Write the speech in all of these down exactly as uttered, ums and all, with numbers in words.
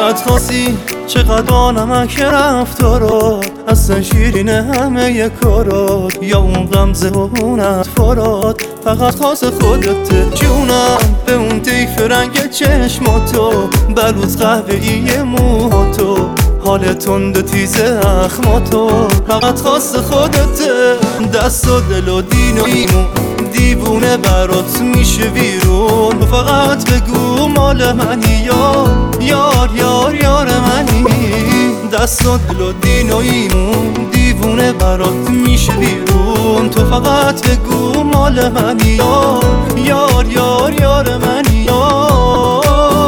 فقط خواستی چقدر آنمک رفتارات، اصلا شیرینه همه ی کارات، یا اون غمزه و اون فرات. فقط خواست خودته جونم به اون دیف رنگ چشماتو، بلوز قهوه‌ای موهاتو، حال تند تیز اخماتو. فقط خواست خودته دست و دل و دین و ایمون، دیوونه برات میشه ویرون. فقط بگو مال منی یار یار یار یار منی، دست و دل و دین و ایمون، دیوونه برات میشه ویرون. تو فقط بگو مال منی یار یار یار یار منی یار.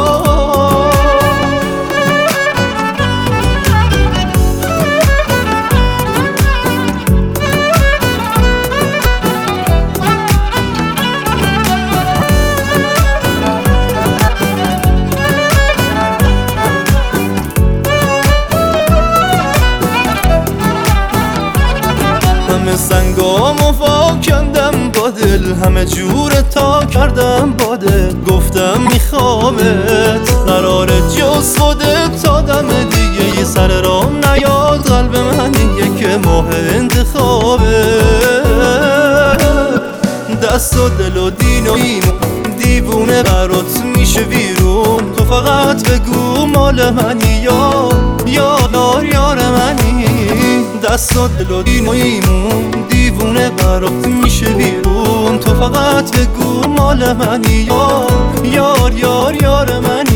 همه سنگامو فاکندم با دل، همه جور تا کردم با دل. گفتم میخوامت قرار جز خودت تا دم دیگه، یه سر رام نیاد قلب من دیگه که ماه انتخابه. دست و دل و دین و ایمون، دیوونه برات میشه ویرون. تو فقط بگو مال منی یار یار یار منی، دست و دل و دین و ایمون، دیوونه برات میشه ویرون. تو فقط بگو مال منی یار یار یار یار منی.